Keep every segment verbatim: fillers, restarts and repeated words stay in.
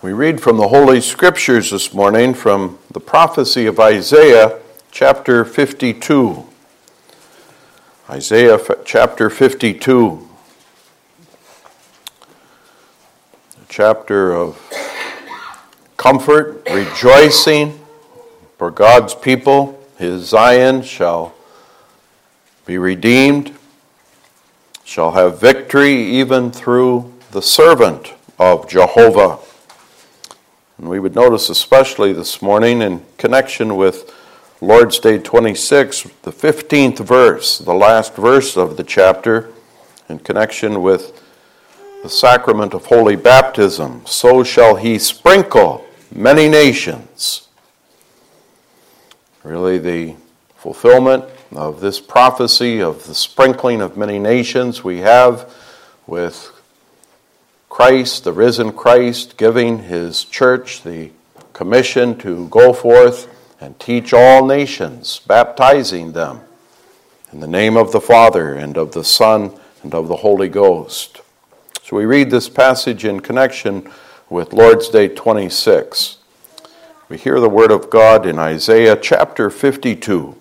We read from the Holy Scriptures this morning from the prophecy of Isaiah, chapter fifty-two. Isaiah chapter fifty-two, a chapter of comfort, rejoicing for God's people. His Zion shall be redeemed, shall have victory even through the servant of Jehovah. And we would notice especially this morning in connection with Lord's Day twenty-six, the fifteenth verse, the last verse of the chapter, in connection with the sacrament of holy baptism. So shall he sprinkle many nations. Really the fulfillment of this prophecy of the sprinkling of many nations we have with Christ, the risen Christ, giving his church the commission to go forth and teach all nations, baptizing them in the name of the Father and of the Son and of the Holy Ghost. So we read this passage in connection with Lord's Day twenty-six. We hear the word of God in Isaiah chapter fifty-two.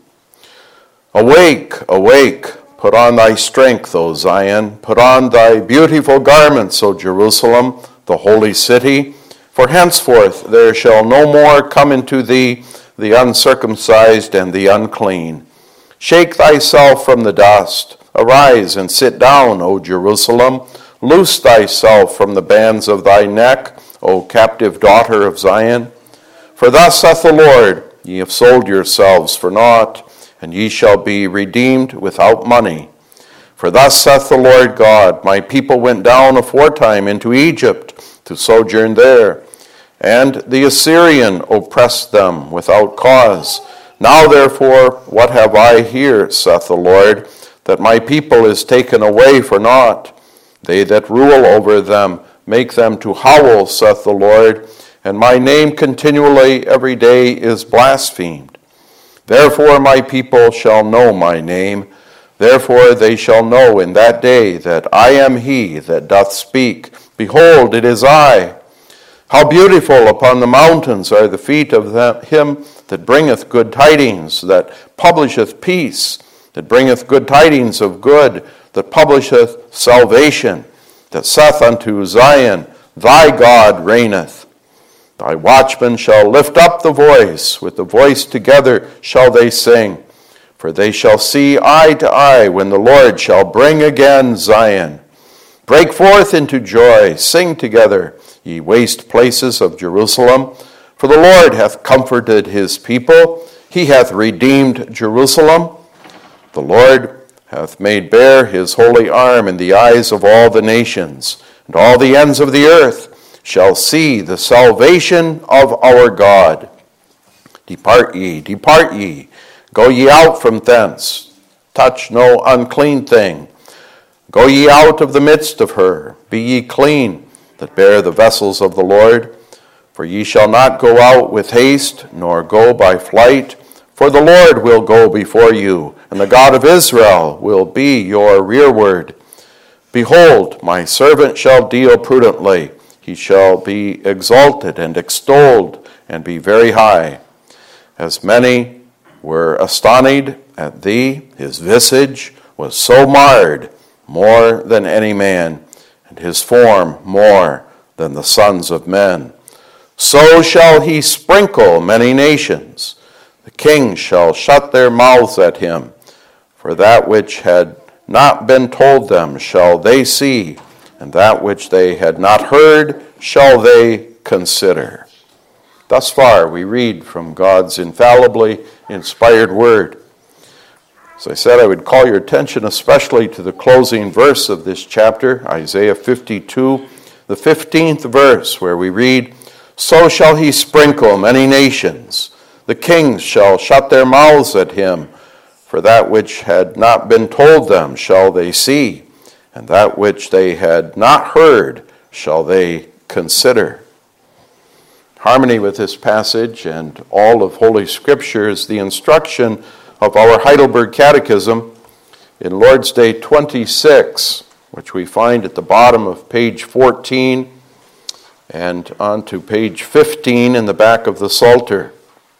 Awake, awake, put on thy strength, O Zion, put on thy beautiful garments, O Jerusalem, the holy city. For henceforth there shall no more come into thee the uncircumcised and the unclean. Shake thyself from the dust. Arise and sit down, O Jerusalem. Loose thyself from the bands of thy neck, O captive daughter of Zion. For thus saith the Lord, ye have sold yourselves for naught, and ye shall be redeemed without money. For thus saith the Lord God, my people went down aforetime into Egypt to sojourn there, and the Assyrian oppressed them without cause. Now therefore, what have I here, saith the Lord, that my people is taken away for naught? They that rule over them make them to howl, saith the Lord, and my name continually every day is blasphemed. Therefore my people shall know my name. Therefore they shall know in that day that I am he that doth speak. Behold, it is I. How beautiful upon the mountains are the feet of them, him that bringeth good tidings, that publisheth peace, that bringeth good tidings of good, that publisheth salvation, that saith unto Zion, thy God reigneth. Thy watchmen shall lift up the voice, with the voice together shall they sing. For they shall see eye to eye when the Lord shall bring again Zion. Break forth into joy, sing together, ye waste places of Jerusalem. For the Lord hath comforted his people, he hath redeemed Jerusalem. The Lord hath made bare his holy arm in the eyes of all the nations, and all the ends of the earth shall see the salvation of our God. Depart ye, depart ye, go ye out from thence, touch no unclean thing. Go ye out of the midst of her, be ye clean, that bear the vessels of the Lord. For ye shall not go out with haste, nor go by flight, for the Lord will go before you, and the God of Israel will be your rearward. Behold, my servant shall deal prudently. He shall be exalted and extolled and be very high. As many were astonished at thee, his visage was so marred more than any man, and his form more than the sons of men. So shall he sprinkle many nations. The kings shall shut their mouths at him. For that which had not been told them shall they see, and that which they had not heard shall they consider. Thus far we read from God's infallibly inspired word. As I said, I would call your attention especially to the closing verse of this chapter, Isaiah fifty-two, the fifteenth verse, where we read, So shall he sprinkle many nations. The kings shall shut their mouths at him. For that which had not been told them shall they see, and that which they had not heard shall they consider. Harmony with this passage and all of Holy Scripture is the instruction of our Heidelberg Catechism in Lord's Day twenty-six, which we find at the bottom of page fourteen, and on to page fifteen in the back of the Psalter.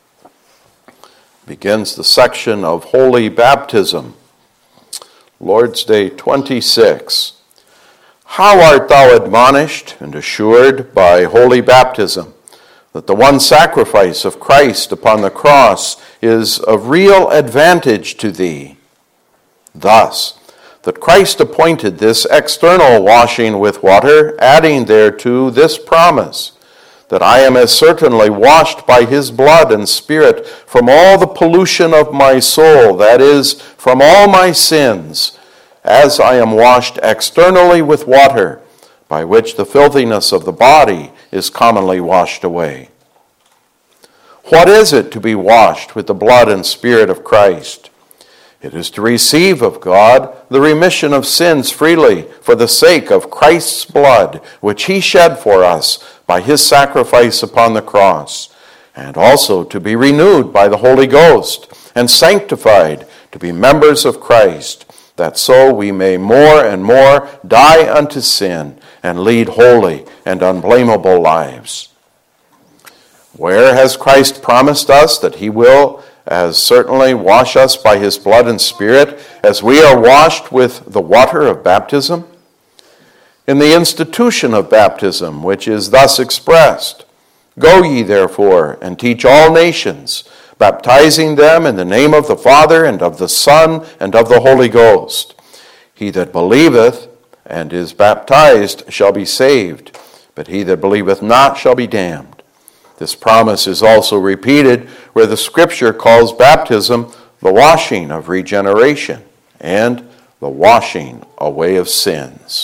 Begins the section of Holy Baptism. Lord's Day twenty-six. How art thou admonished and assured by holy baptism that the one sacrifice of Christ upon the cross is of real advantage to thee? Thus, that Christ appointed this external washing with water, adding thereto this promise, that I am as certainly washed by his blood and spirit from all the pollution of my soul, that is, from all my sins, as I am washed externally with water, by which the filthiness of the body is commonly washed away. What is it to be washed with the blood and spirit of Christ? It is to receive of God the remission of sins freely for the sake of Christ's blood, which he shed for us by his sacrifice upon the cross, and also to be renewed by the Holy Ghost and sanctified to be members of Christ, that so we may more and more die unto sin and lead holy and unblameable lives. Where has Christ promised us that he will as certainly wash us by his blood and spirit as we are washed with the water of baptism? In the institution of baptism, which is thus expressed, Go ye therefore and teach all nations, baptizing them in the name of the Father and of the Son and of the Holy Ghost. He that believeth and is baptized shall be saved, but he that believeth not shall be damned. This promise is also repeated where the Scripture calls baptism the washing of regeneration and the washing away of sins.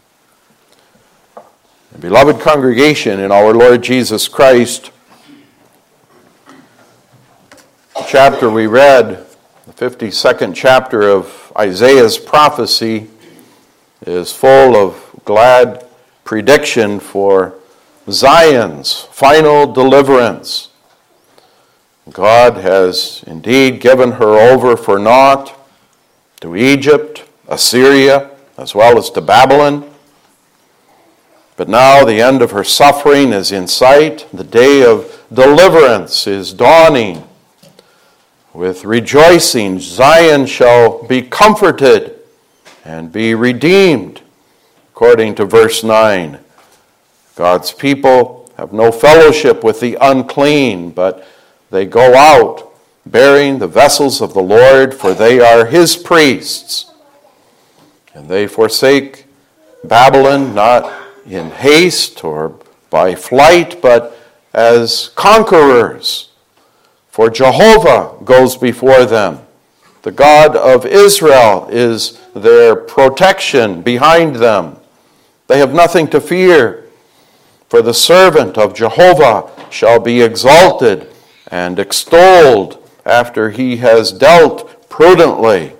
Beloved congregation in our Lord Jesus Christ, the chapter we read, the fifty-second chapter of Isaiah's prophecy, is full of glad prediction for Zion's final deliverance. God has indeed given her over for naught to Egypt, Assyria, as well as to Babylon. But now the end of her suffering is in sight. The day of deliverance is dawning. With rejoicing, Zion shall be comforted and be redeemed. According to verse nine, God's people have no fellowship with the unclean, but they go out bearing the vessels of the Lord, for they are his priests. And they forsake Babylon not in haste or by flight, but as conquerors. For Jehovah goes before them. The God of Israel is their protection behind them. They have nothing to fear. For the servant of Jehovah shall be exalted and extolled after he has dealt prudently.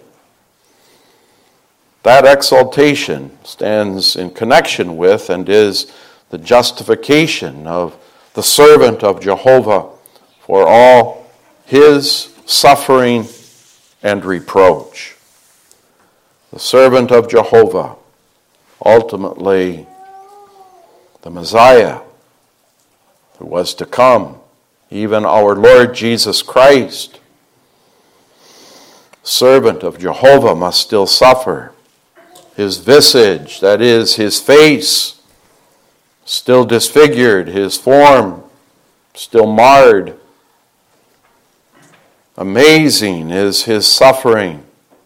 That exaltation stands in connection with and is the justification of the servant of Jehovah for all his suffering and reproach. The servant of Jehovah, ultimately the Messiah who was to come, even our Lord Jesus Christ. Servant of Jehovah must still suffer. His visage, that is, his face, still disfigured, his form still marred. Amazing is his suffering.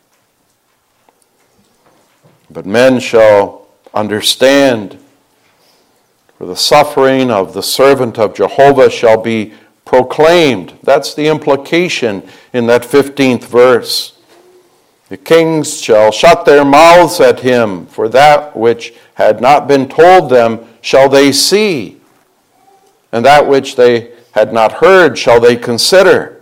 But men shall understand, for the suffering of the servant of Jehovah shall be proclaimed. That's the implication in that fifteenth verse. The kings shall shut their mouths at him, for that which had not been told them shall they see, and that which they had not heard shall they consider.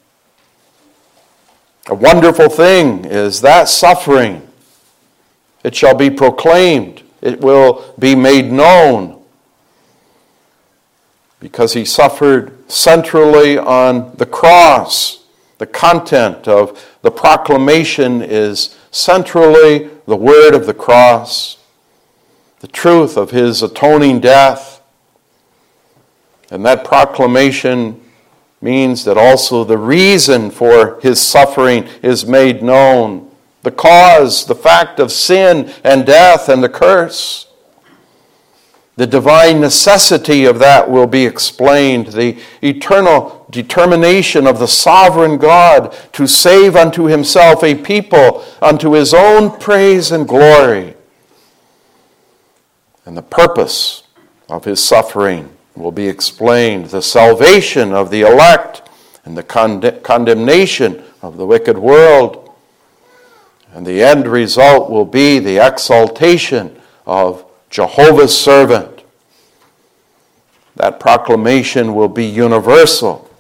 A wonderful thing is that suffering. It shall be proclaimed. It will be made known. Because he suffered centrally on the cross. The content of the proclamation is centrally the word of the cross, the truth of his atoning death, And that proclamation means that also the reason for his suffering is made known. The cause, the fact of sin and death and the curse. The divine necessity of that will be explained. The eternal determination of the sovereign God to save unto himself a people unto his own praise and glory. And the purpose of his suffering will be explained. The salvation of the elect and the con- condemnation of the wicked world. And the end result will be the exaltation of Jehovah's servant. That proclamation will be universal.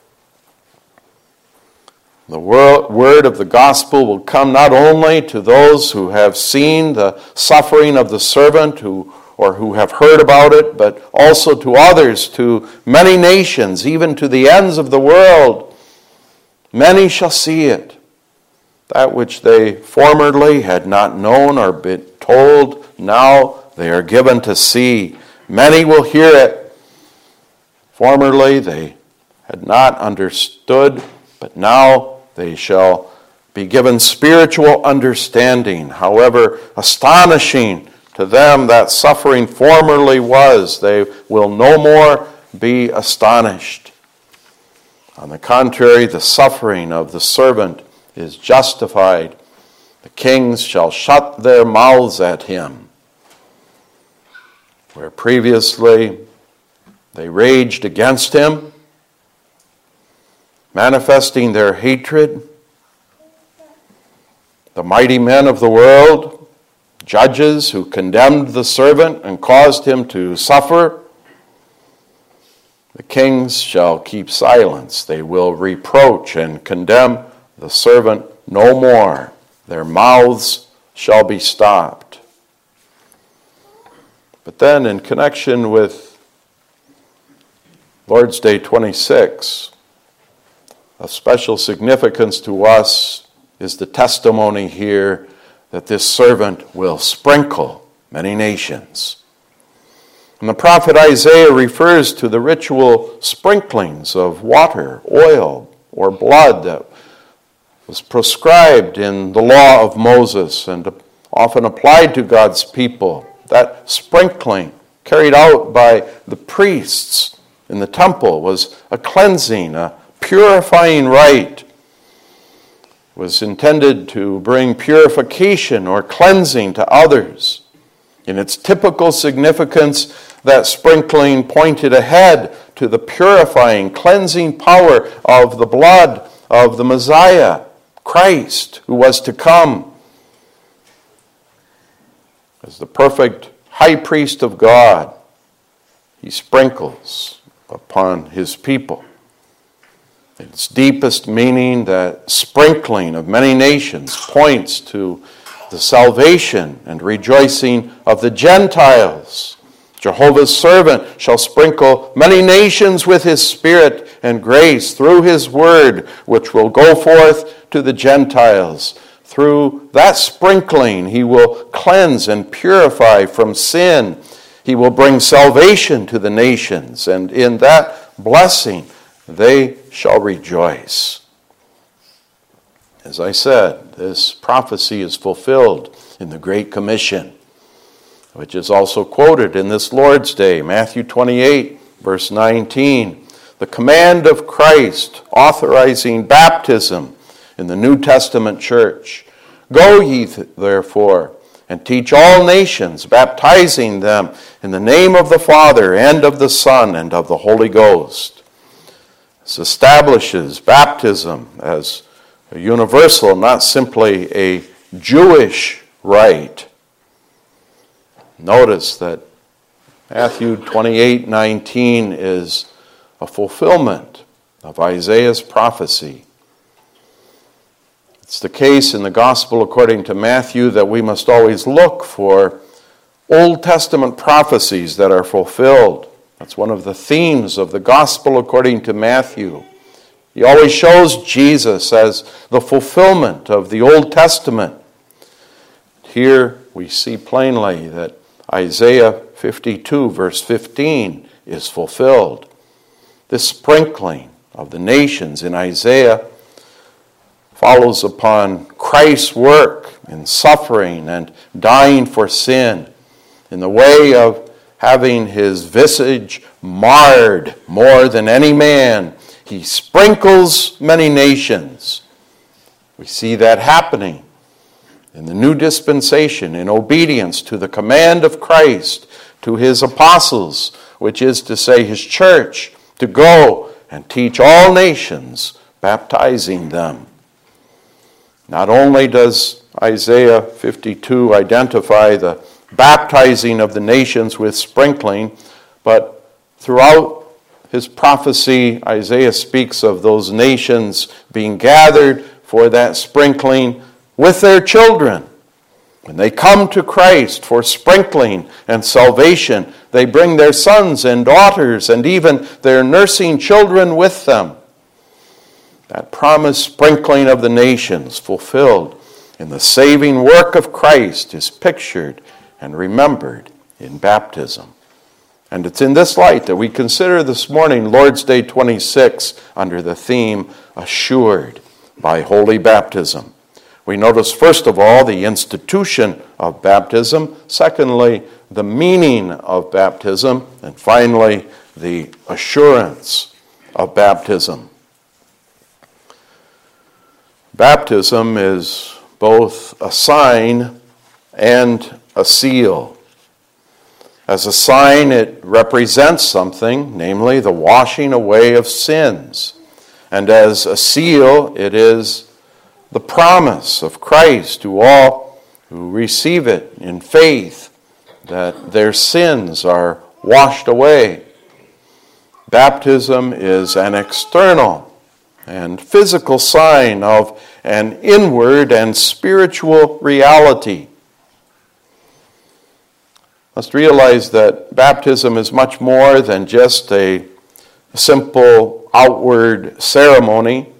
The word of the gospel will come not only to those who have seen the suffering of the servant who, or who have heard about it, but also to others, to many nations, even to the ends of the world. Many shall see it. That which they formerly had not known or been told, now they are given to see. Many will hear it. Formerly they had not understood, but now they shall be given spiritual understanding. However astonishing to them that suffering formerly was, they will no more be astonished. On the contrary, the suffering of the servant is justified. The kings shall shut their mouths at him. Where previously they raged against him, manifesting their hatred, the mighty men of the world, judges who condemned the servant and caused him to suffer, the kings shall keep silence. They will reproach and condemn the servant no more. Their mouths shall be stopped. But then in connection with Lord's Day twenty-six, of special significance to us is the testimony here that this servant will sprinkle many nations. And the prophet Isaiah refers to the ritual sprinklings of water, oil, or blood that was prescribed in the law of Moses and often applied to God's people. That sprinkling carried out by the priests in the temple was a cleansing, a purifying rite. It was intended to bring purification or cleansing to others. In its typical significance, that sprinkling pointed ahead to the purifying, cleansing power of the blood of the Messiah, Christ, who was to come. As the perfect high priest of God, he sprinkles upon his people. Its deepest meaning, that sprinkling of many nations, points to the salvation and rejoicing of the Gentiles. Jehovah's servant shall sprinkle many nations with his spirit and grace through his word, which will go forth to the Gentiles. Through that sprinkling, he will cleanse and purify from sin. He will bring salvation to the nations, and in that blessing they shall rejoice. As I said, this prophecy is fulfilled in the Great Commission, which is also quoted in this Lord's Day, Matthew twenty-eight, verse nineteen. The command of Christ authorizing baptism in the New Testament church. Go ye therefore and teach all nations, baptizing them in the name of the Father and of the Son and of the Holy Ghost. This establishes baptism as a universal, not simply a Jewish rite. Notice that Matthew twenty-eight nineteen is a fulfillment of Isaiah's prophecy. It's the case in the Gospel according to Matthew that we must always look for Old Testament prophecies that are fulfilled. That's one of the themes of the Gospel according to Matthew. He always shows Jesus as the fulfillment of the Old Testament. Here we see plainly that Isaiah fifty-two, verse fifteen, is fulfilled. This sprinkling of the nations in Isaiah follows upon Christ's work in suffering and dying for sin in the way of having his visage marred more than any man. He sprinkles many nations. We see that happening in the new dispensation in obedience to the command of Christ to his apostles, which is to say his church, to go and teach all nations, baptizing them. Not only does Isaiah fifty-two identify the baptizing of the nations with sprinkling, but throughout his prophecy, Isaiah speaks of those nations being gathered for that sprinkling with their children. When they come to Christ for sprinkling and salvation, they bring their sons and daughters and even their nursing children with them. That promised sprinkling of the nations fulfilled in the saving work of Christ is pictured and remembered in baptism. And it's in this light that we consider this morning Lord's Day twenty-six under the theme, Assured by Holy Baptism. We notice, first of all, the institution of baptism. Secondly, the meaning of baptism. And finally, the assurance of baptism. Baptism is both a sign and a seal. As a sign, it represents something, namely the washing away of sins. And as a seal, it is the promise of Christ to all who receive it in faith that their sins are washed away. Baptism is an external and physical sign of an inward and spiritual reality. Must realize that baptism is much more than just a simple outward ceremony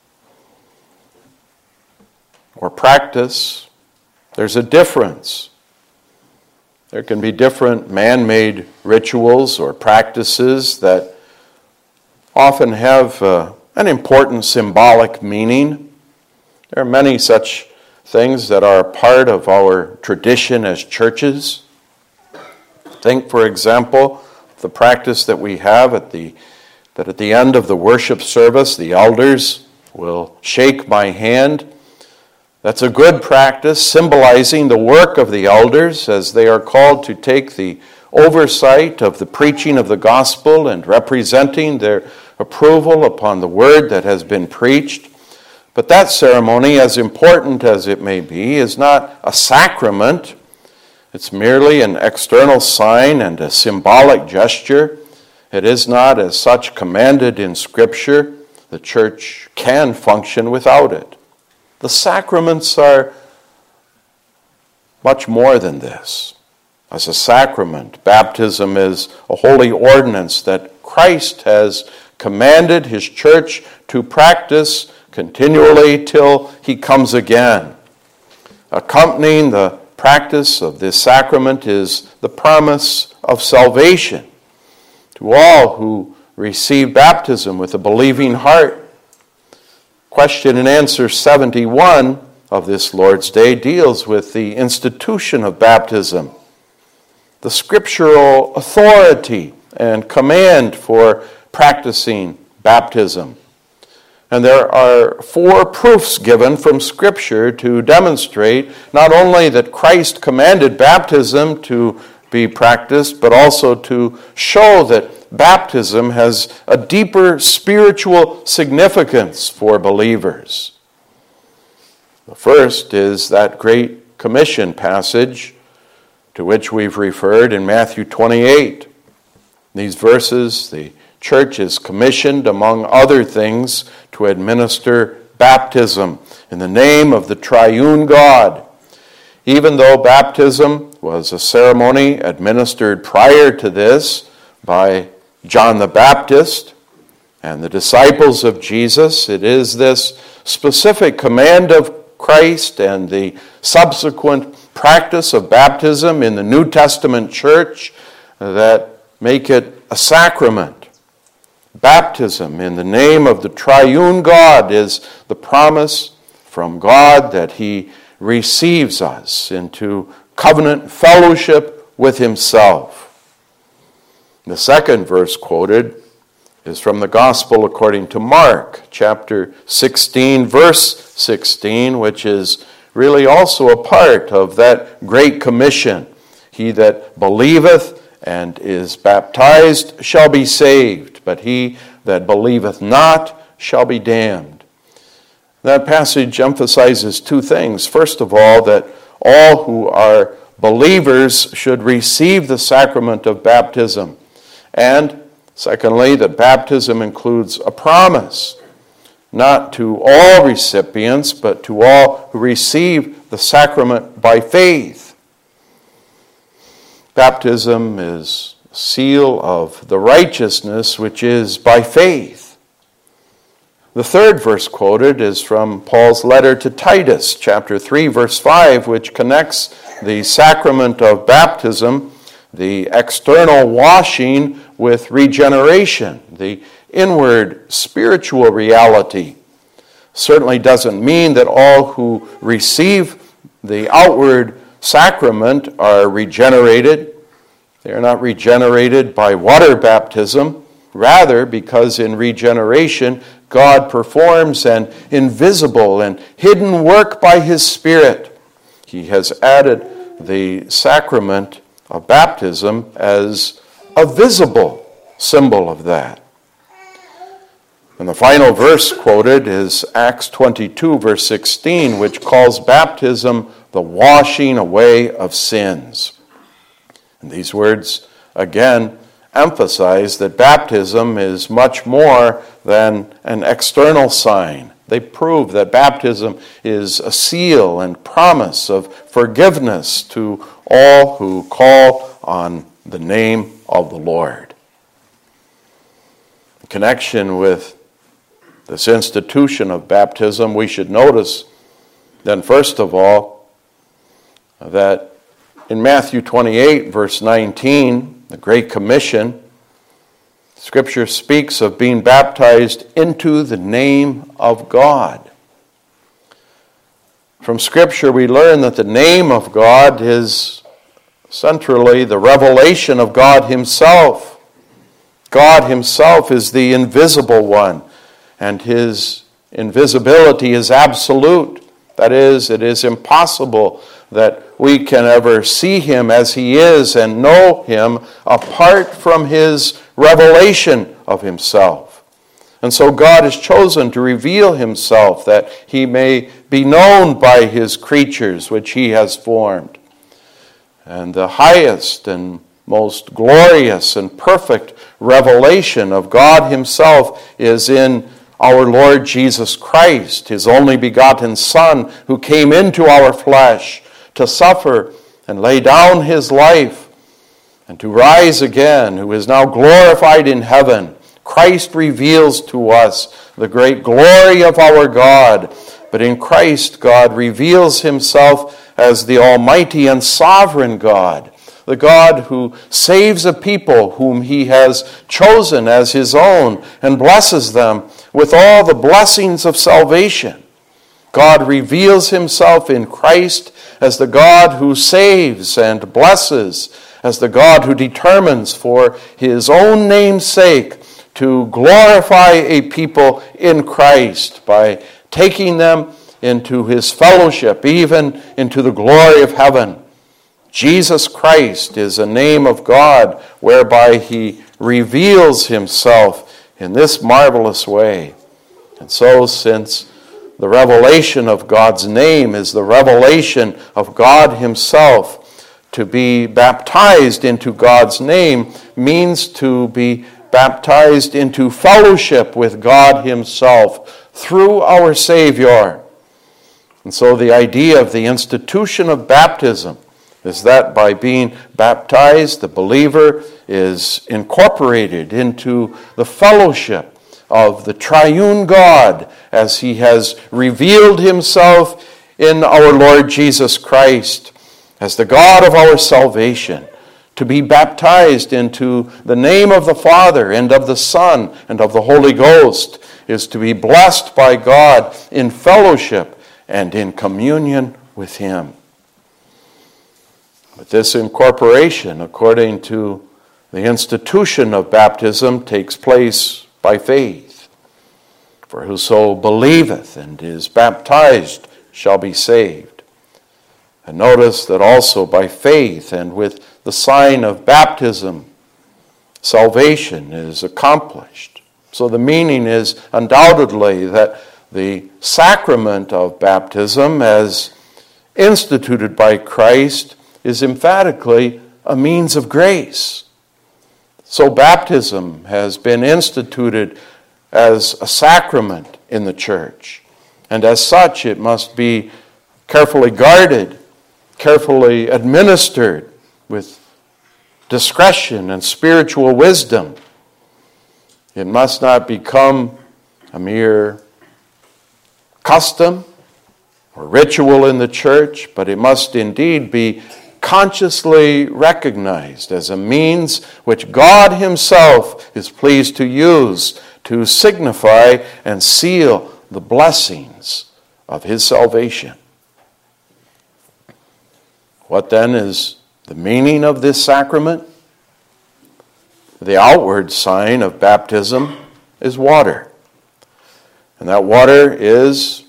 or practice. There's a difference. There can be different man-made rituals or practices that often have uh, an important symbolic meaning. There are many such things that are part of our tradition as churches. Think, for example, the practice that we have at the that at the end of the worship service, the elders will shake my hand. That's a good practice, symbolizing the work of the elders as they are called to take the oversight of the preaching of the gospel and representing their approval upon the word that has been preached. But that ceremony, as important as it may be, is not a sacrament. It's merely an external sign and a symbolic gesture. It is not as such commanded in Scripture. The church can function without it. The sacraments are much more than this. As a sacrament, baptism is a holy ordinance that Christ has commanded his church to practice continually till he comes again. Accompanying the practice of this sacrament is the promise of salvation to all who receive baptism with a believing heart. Question and answer seventy-one of this Lord's Day deals with the institution of baptism, the scriptural authority and command for practicing baptism. And there are four proofs given from Scripture to demonstrate not only that Christ commanded baptism to be practiced, but also to show that baptism has a deeper spiritual significance for believers. The first is that Great Commission passage to which we've referred in Matthew twenty-eight. In these verses, the church is commissioned, among other things, to administer baptism in the name of the triune God. Even though baptism was a ceremony administered prior to this by John the Baptist and the disciples of Jesus, it is this specific command of Christ and the subsequent practice of baptism in the New Testament church that make it a sacrament. baptism in the name of the triune God is the promise from God that he receives us into covenant fellowship with himself. The second verse quoted is from the Gospel according to Mark, chapter sixteen, verse sixteen, which is really also a part of that great commission. He that believeth and is baptized shall be saved, but he that believeth not shall be damned. That passage emphasizes two things. First of all, that all who are believers should receive the sacrament of baptism. And secondly, that baptism includes a promise, not to all recipients, but to all who receive the sacrament by faith. Baptism is a seal of the righteousness which is by faith. The third verse quoted is from Paul's letter to Titus, chapter three, verse five, which connects the sacrament of baptism, the external washing, with regeneration, the inward spiritual reality. Certainly doesn't mean that all who receive the outward sacrament are regenerated. They are not regenerated by water baptism. Rather, because in regeneration, God performs an invisible and hidden work by his Spirit. He has added the sacrament of baptism as a visible symbol of that. And the final verse quoted is Acts twenty-two, verse sixteen, which calls baptism the washing away of sins. And these words, again, emphasize that baptism is much more than an external sign. They prove that baptism is a seal and promise of forgiveness to all who call on the name of the Lord. In connection with this institution of baptism, we should notice then, first of all, that in Matthew twenty-eight, verse nineteen, the Great Commission, Scripture speaks of being baptized into the name of God. From Scripture, we learn that the name of God is centrally the revelation of God himself. God himself is the invisible one, and his invisibility is absolute. That is, it is impossible that we can ever see him as he is and know him apart from his revelation of himself. And so God has chosen to reveal himself that he may be known by his creatures which he has formed. And the highest and most glorious and perfect revelation of God himself is in our Lord Jesus Christ, his only begotten Son, who came into our flesh to suffer and lay down his life and to rise again, who is now glorified in heaven. Christ reveals to us the great glory of our God, but in Christ God reveals himself as the almighty and sovereign God, the God who saves a people whom he has chosen as his own and blesses them with all the blessings of salvation. God reveals himself in Christ as the God who saves and blesses, as the God who determines for his own name's sake to glorify a people in Christ by taking them into his fellowship, even into the glory of heaven. Jesus Christ is a name of God whereby he reveals himself in this marvelous way. And so, since the revelation of God's name is the revelation of God himself, to be baptized into God's name means to be baptized into fellowship with God himself through our Savior. And so the idea of the institution of baptism is that by being baptized, the believer is incorporated into the fellowship of the triune God as he has revealed himself in our Lord Jesus Christ as the God of our salvation, To be baptized into the name of the Father and of the Son and of the Holy Ghost is to be blessed by God in fellowship and in communion with Him. But this incorporation, according to the institution of baptism, takes place by faith. For whoso believeth and is baptized shall be saved. And notice that also by faith and with the sign of baptism, salvation is accomplished. So the meaning is undoubtedly that the sacrament of baptism, as instituted by Christ, is emphatically a means of grace. So baptism has been instituted as a sacrament in the church. And as such, it must be carefully guarded, carefully administered, with discretion and spiritual wisdom. It must not become a mere custom or ritual in the church, but it must indeed be consciously recognized as a means which God Himself is pleased to use to signify and seal the blessings of His salvation. What then is the meaning of this sacrament? The outward sign of baptism is water. And that water is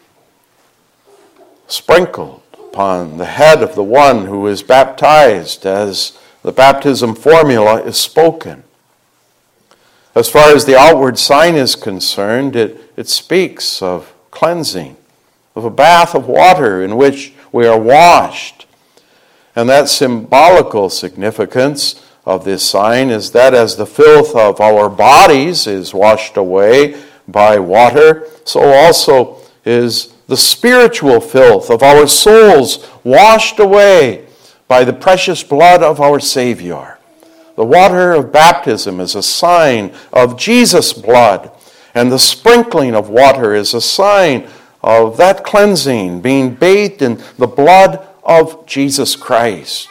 sprinkled upon the head of the one who is baptized as the baptism formula is spoken. As far as the outward sign is concerned, it, it speaks of cleansing, of a bath of water in which we are washed. And that symbolical significance of this sign is that as the filth of our bodies is washed away by water, so also is the spiritual filth of our souls washed away by the precious blood of our Savior. The water of baptism is a sign of Jesus' blood, and the sprinkling of water is a sign of that cleansing, being bathed in the blood of Jesus Christ.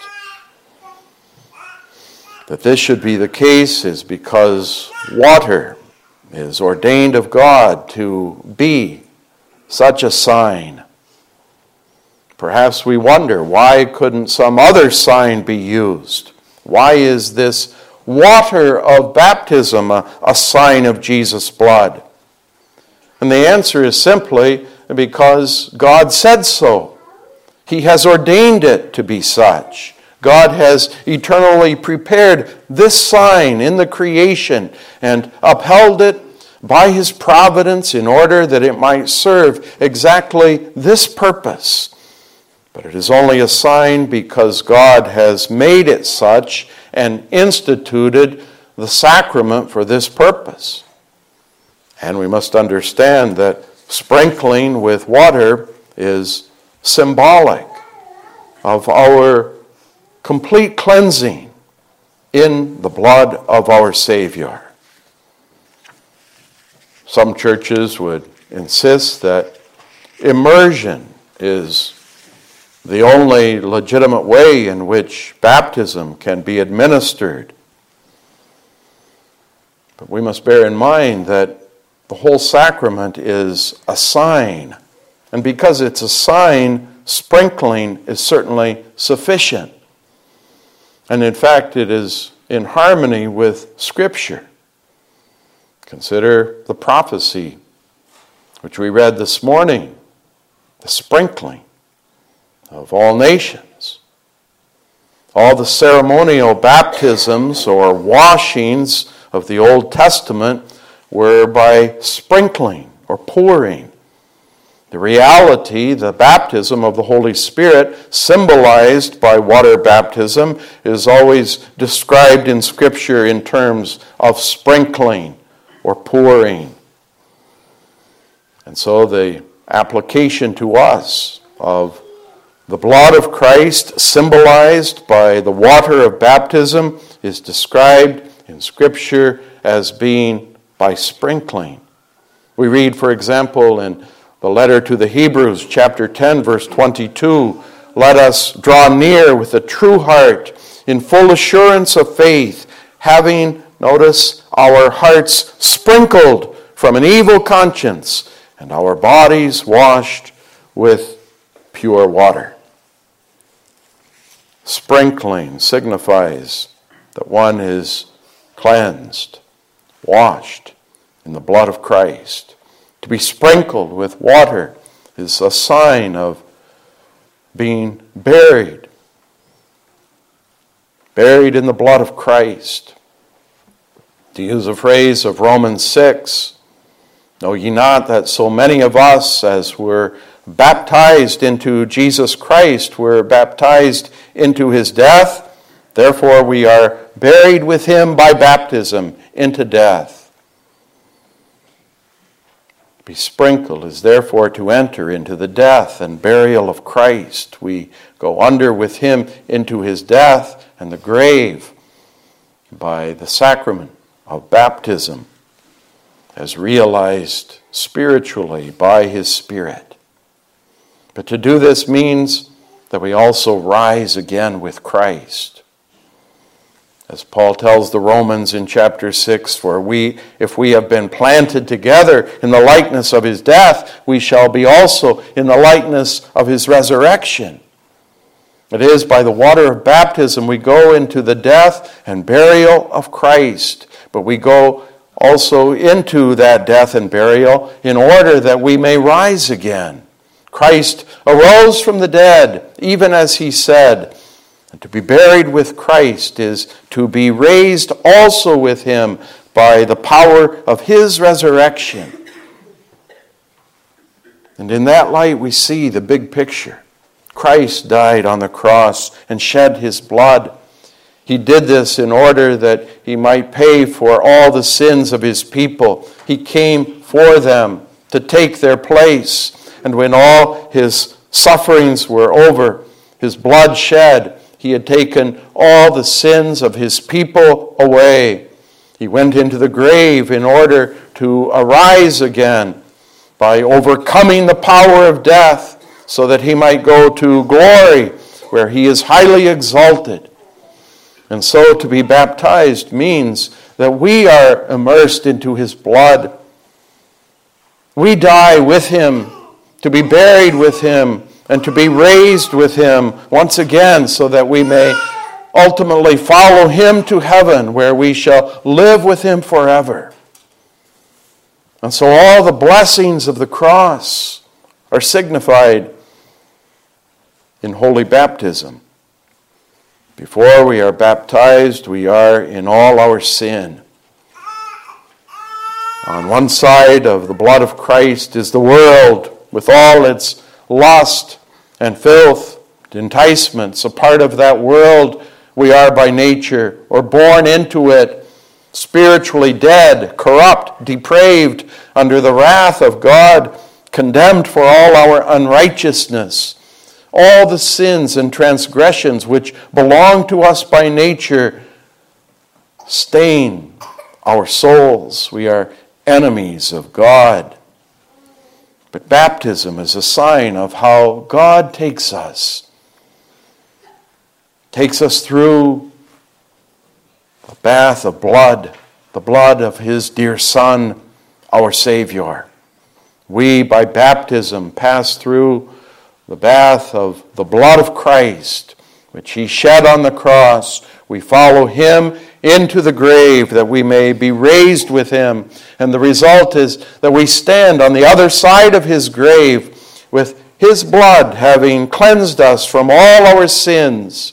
That this should be the case is because water is ordained of God to be such a sign. Perhaps we wonder, why couldn't some other sign be used? Why is this water of baptism a, a sign of Jesus' blood? And the answer is simply because God said so. He has ordained it to be such. God has eternally prepared this sign in the creation and upheld it by His providence in order that it might serve exactly this purpose. But it is only a sign because God has made it such and instituted the sacrament for this purpose. And we must understand that sprinkling with water is symbolic of our complete cleansing in the blood of our Savior. Some churches would insist that immersion is the only legitimate way in which baptism can be administered. But we must bear in mind that the whole sacrament is a sign. And because it's a sign, sprinkling is certainly sufficient. And in fact, it is in harmony with Scripture. Consider the prophecy which we read this morning, the sprinkling of all nations. All the ceremonial baptisms or washings of the Old Testament were by sprinkling or pouring. The reality, the baptism of the Holy Spirit, symbolized by water baptism, is always described in Scripture in terms of sprinkling or pouring. And so the application to us of the blood of Christ, symbolized by the water of baptism, is described in Scripture as being by sprinkling. We read, for example, in the letter to the Hebrews, chapter ten, verse twenty-two, let us draw near with a true heart, in full assurance of faith, having, notice, our hearts sprinkled from an evil conscience and our bodies washed with pure water. Sprinkling signifies that one is cleansed, washed in the blood of Christ. To be sprinkled with water is a sign of being buried, buried in the blood of Christ. To use a phrase of Romans six, know ye not that so many of us, as were baptized into Jesus Christ, were baptized into his death? Therefore we are buried with him by baptism into death. To be sprinkled is therefore to enter into the death and burial of Christ. We go under with him into his death and the grave by the sacrament of baptism, as realized spiritually by his Spirit. But to do this means that we also rise again with Christ. As Paul tells the Romans in chapter six, for we, if we have been planted together in the likeness of his death, we shall be also in the likeness of his resurrection. It is by the water of baptism we go into the death and burial of Christ, but we go also into that death and burial in order that we may rise again. Christ arose from the dead, even as he said. And to be buried with Christ is to be raised also with him by the power of his resurrection. And in that light we see the big picture. Christ died on the cross and shed his blood. He did this in order that he might pay for all the sins of his people. He came for them to take their place. And when all his sufferings were over, his blood shed, he had taken all the sins of his people away. He went into the grave in order to arise again by overcoming the power of death, so that he might go to glory where he is highly exalted. And so to be baptized means that we are immersed into his blood. We die with him, to be buried with him, and to be raised with him once again, so that we may ultimately follow him to heaven, where we shall live with him forever. And so all the blessings of the cross are signified in holy baptism. Before we are baptized, we are in all our sin. On one side of the blood of Christ is the world with all its lust and filth, enticements. A part of that world we are by nature, or born into it, spiritually dead, corrupt, depraved, under the wrath of God, condemned for all our unrighteousness. All the sins and transgressions which belong to us by nature stain our souls. We are enemies of God. But baptism is a sign of how God takes us. Takes us through the bath of blood, the blood of his dear Son, our Savior. We, by baptism, pass through the bath of the blood of Christ, which he shed on the cross. We follow him into the grave that we may be raised with him. And the result is that we stand on the other side of his grave with his blood having cleansed us from all our sins.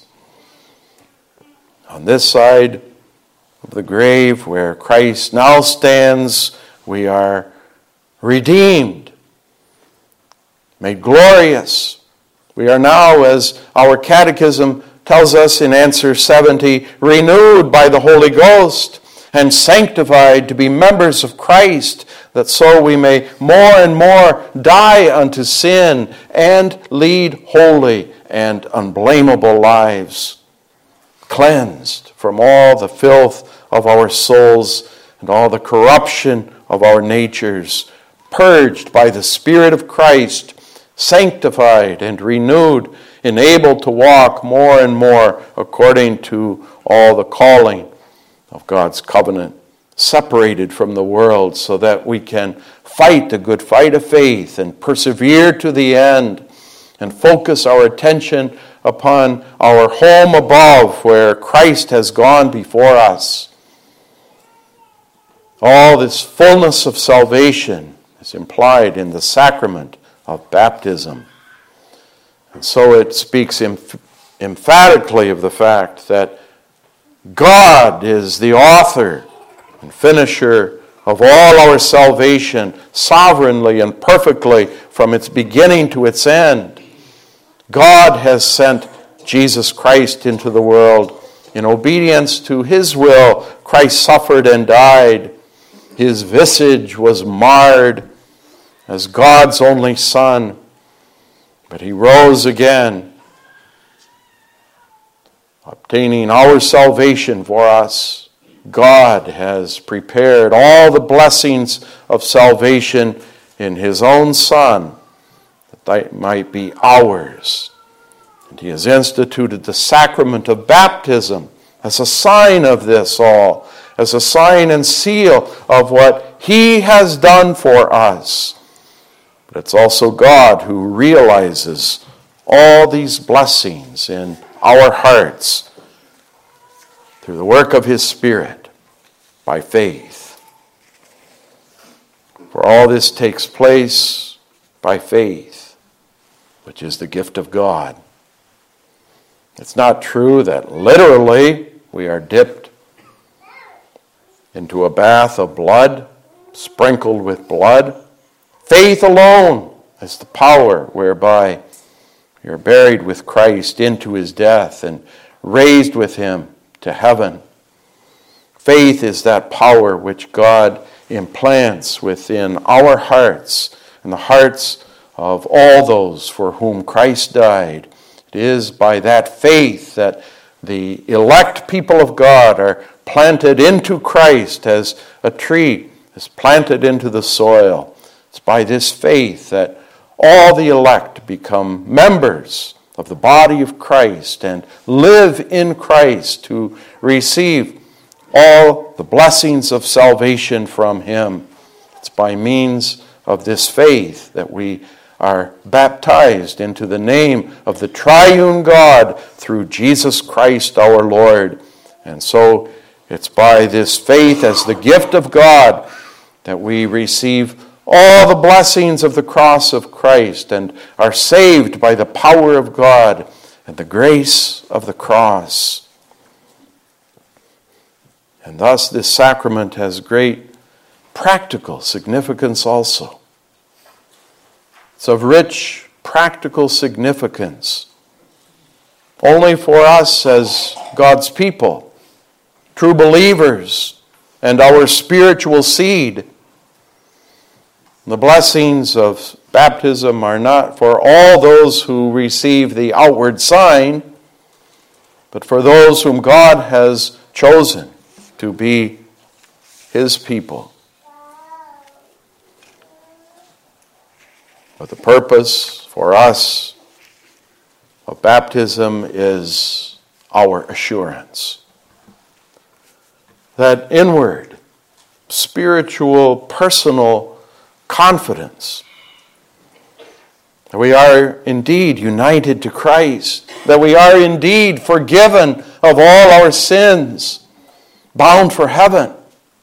On this side of the grave where Christ now stands, we are redeemed, made glorious. We are now, as our catechism tells us in answer seventy, renewed by the Holy Ghost and sanctified to be members of Christ, that so we may more and more die unto sin and lead holy and unblameable lives, cleansed from all the filth of our souls and all the corruption of our natures, purged by the Spirit of Christ, sanctified and renewed enabled to walk more and more according to all the calling of God's covenant, separated from the world so that we can fight the good fight of faith and persevere to the end and focus our attention upon our home above where Christ has gone before us. All this fullness of salvation is implied in the sacrament of baptism. And so it speaks emph- emphatically of the fact that God is the author and finisher of all our salvation, sovereignly and perfectly from its beginning to its end. God has sent Jesus Christ into the world. In obedience to his will, Christ suffered and died. His visage was marred as God's only Son, but he rose again, obtaining our salvation for us. God has prepared all the blessings of salvation in his own Son, that that might be ours. And he has instituted the sacrament of baptism as a sign of this all, as a sign and seal of what he has done for us. But it's also God who realizes all these blessings in our hearts through the work of his Spirit by faith. For all this takes place by faith, which is the gift of God. It's not true that literally we are dipped into a bath of blood, sprinkled with blood. Faith alone is the power whereby we are buried with Christ into his death and raised with him to heaven. Faith is that power which God implants within our hearts and the hearts of all those for whom Christ died. It is by that faith that the elect people of God are planted into Christ as a tree is planted into the soil. It's by this faith that all the elect become members of the body of Christ and live in Christ to receive all the blessings of salvation from him. It's by means of this faith that we are baptized into the name of the triune God through Jesus Christ our Lord. And so it's by this faith as the gift of God that we receive all the blessings of the cross of Christ and are saved by the power of God and the grace of the cross. And thus this sacrament has great practical significance also. It's of rich practical significance only for us as God's people, true believers, and our spiritual seed. The blessings of baptism are not for all those who receive the outward sign, but for those whom God has chosen to be his people. But the purpose for us of baptism is our assurance. That inward, spiritual, personal confidence that we are indeed united to Christ, that we are indeed forgiven of all our sins, bound for heaven.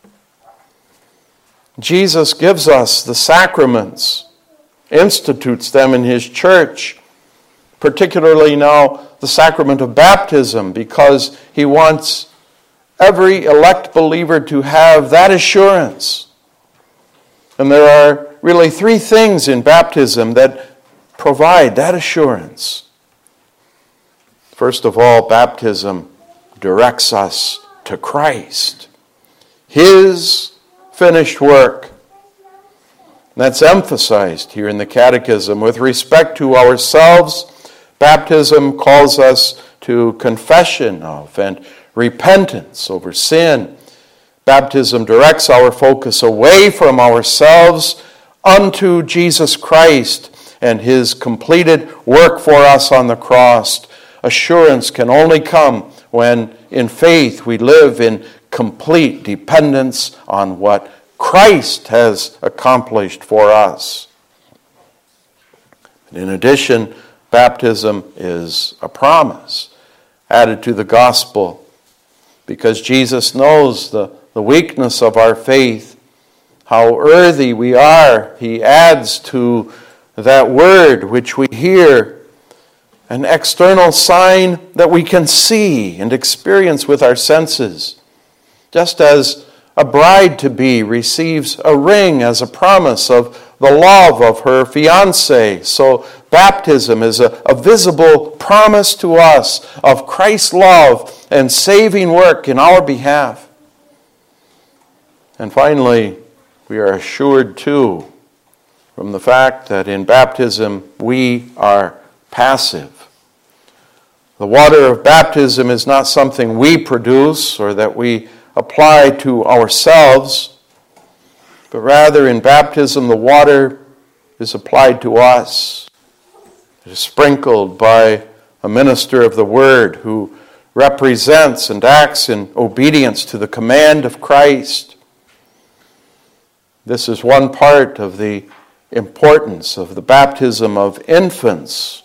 Jesus gives us the sacraments, institutes them in his church, particularly now the sacrament of baptism, because he wants every elect believer to have that assurance. And there are really three things in baptism that provide that assurance. First of all, baptism directs us to Christ, his finished work. That's emphasized here in the Catechism. With respect to ourselves, baptism calls us to confession of and repentance over sin. Baptism directs our focus away from ourselves unto Jesus Christ and his completed work for us on the cross. Assurance can only come when in faith we live in complete dependence on what Christ has accomplished for us. In addition, baptism is a promise added to the gospel, because Jesus knows the, the weakness of our faith, how earthy we are. He adds to that word which we hear an external sign that we can see and experience with our senses. Just as a bride-to-be receives a ring as a promise of the love of her fiancé, so baptism is a, a visible promise to us of Christ's love and saving work in our behalf. And finally, we are assured too from the fact that in baptism we are passive. The water of baptism is not something we produce or that we apply to ourselves, but rather in baptism the water is applied to us. It is sprinkled by a minister of the word who represents and acts in obedience to the command of Christ. This is one part of the importance of the baptism of infants.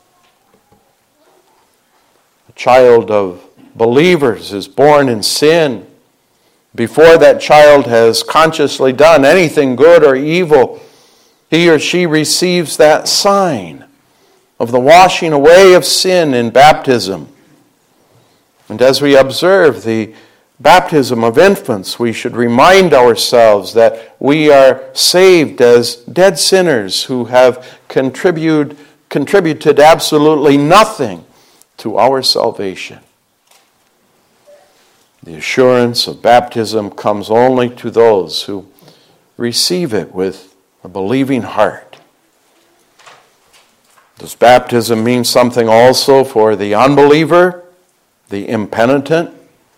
A child of believers is born in sin. Before that child has consciously done anything good or evil, he or she receives that sign of the washing away of sin in baptism. And as we observe the baptism of infants, we should remind ourselves that we are saved as dead sinners who have contributed, contributed absolutely nothing to our salvation. The assurance of baptism comes only to those who receive it with a believing heart. Does baptism mean something also for the unbeliever, the impenitent,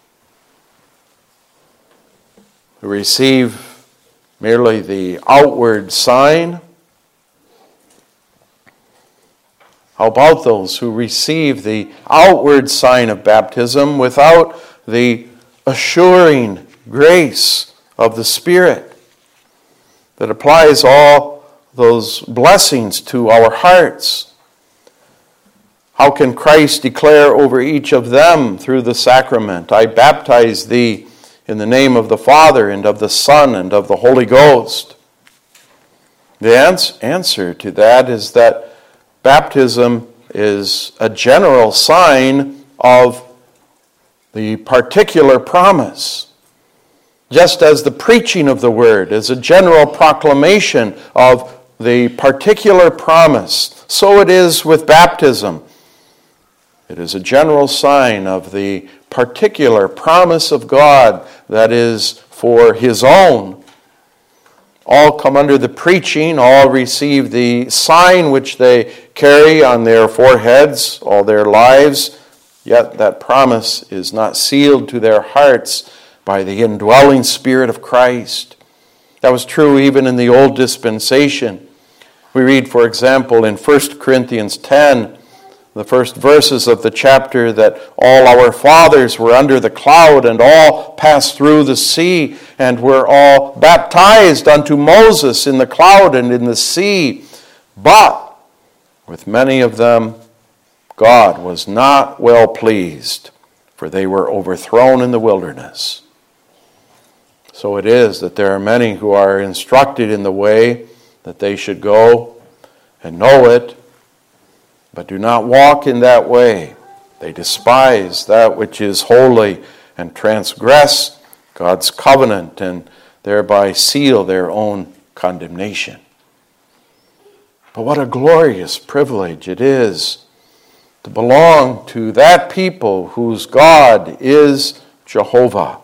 who receive merely the outward sign? How about those who receive the outward sign of baptism without the assuring grace of the Spirit that applies all those blessings to our hearts? How can Christ declare over each of them through the sacrament, "I baptize thee in the name of the Father and of the Son and of the Holy Ghost"? The answer to that is that baptism is a general sign of the particular promise. Just as the preaching of the word is a general proclamation of the particular promise, so it is with baptism. It is a general sign of the particular promise of God that is for his own. All come under the preaching, all receive the sign which they carry on their foreheads all their lives. Yet that promise is not sealed to their hearts by the indwelling Spirit of Christ. That was true even in the old dispensation. We read, for example, in First Corinthians ten, the first verses of the chapter, that all our fathers were under the cloud and all passed through the sea and were all baptized unto Moses in the cloud and in the sea. But with many of them God was not well pleased, for they were overthrown in the wilderness. So it is that there are many who are instructed in the way that they should go and know it, but do not walk in that way. They despise that which is holy and transgress God's covenant and thereby seal their own condemnation. But what a glorious privilege it is to belong to that people whose God is Jehovah,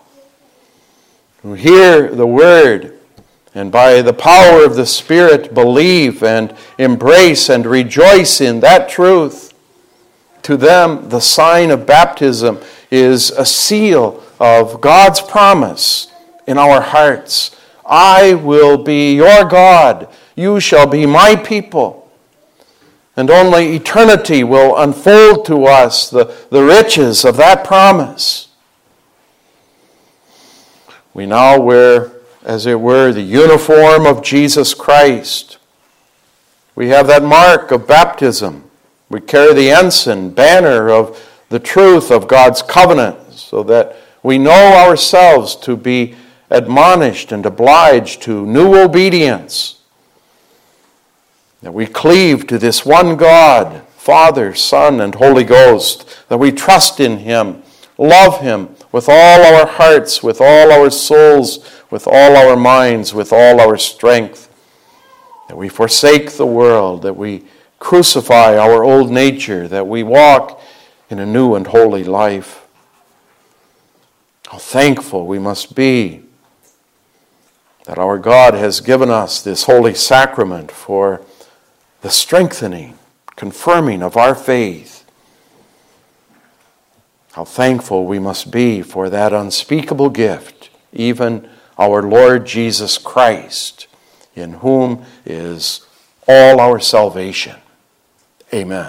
who hear the word and by the power of the Spirit believe and embrace and rejoice in that truth. To them, the sign of baptism is a seal of God's promise in our hearts. I will be your God. You shall be my people. And only eternity will unfold to us the, the riches of that promise. We now wear, as it were, the uniform of Jesus Christ. We have that mark of baptism. We carry the ensign, banner of the truth of God's covenant, so that we know ourselves to be admonished and obliged to new obedience. That we cleave to this one God, Father, Son, and Holy Ghost. That we trust in Him, love Him with all our hearts, with all our souls, with all our minds, with all our strength. That we forsake the world, that we crucify our old nature, that we walk in a new and holy life. How thankful we must be that our God has given us this holy sacrament for the strengthening, confirming of our faith. How thankful we must be for that unspeakable gift, even our Lord Jesus Christ, in whom is all our salvation. Amen.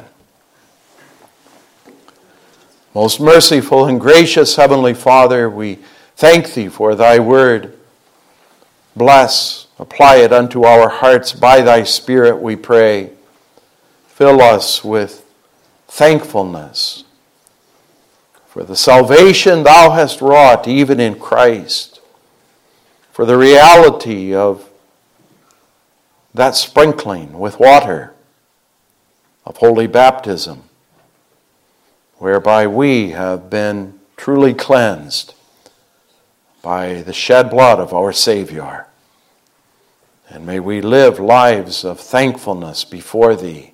Most merciful and gracious Heavenly Father, we thank Thee for Thy word. Bless, apply it unto our hearts by Thy Spirit, we pray. Fill us with thankfulness for the salvation Thou hast wrought even in Christ, for the reality of that sprinkling with water of holy baptism, whereby we have been truly cleansed by the shed blood of our Savior. And may we live lives of thankfulness before Thee.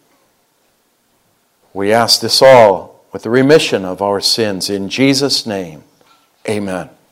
We ask this all with the remission of our sins. In Jesus' name, amen.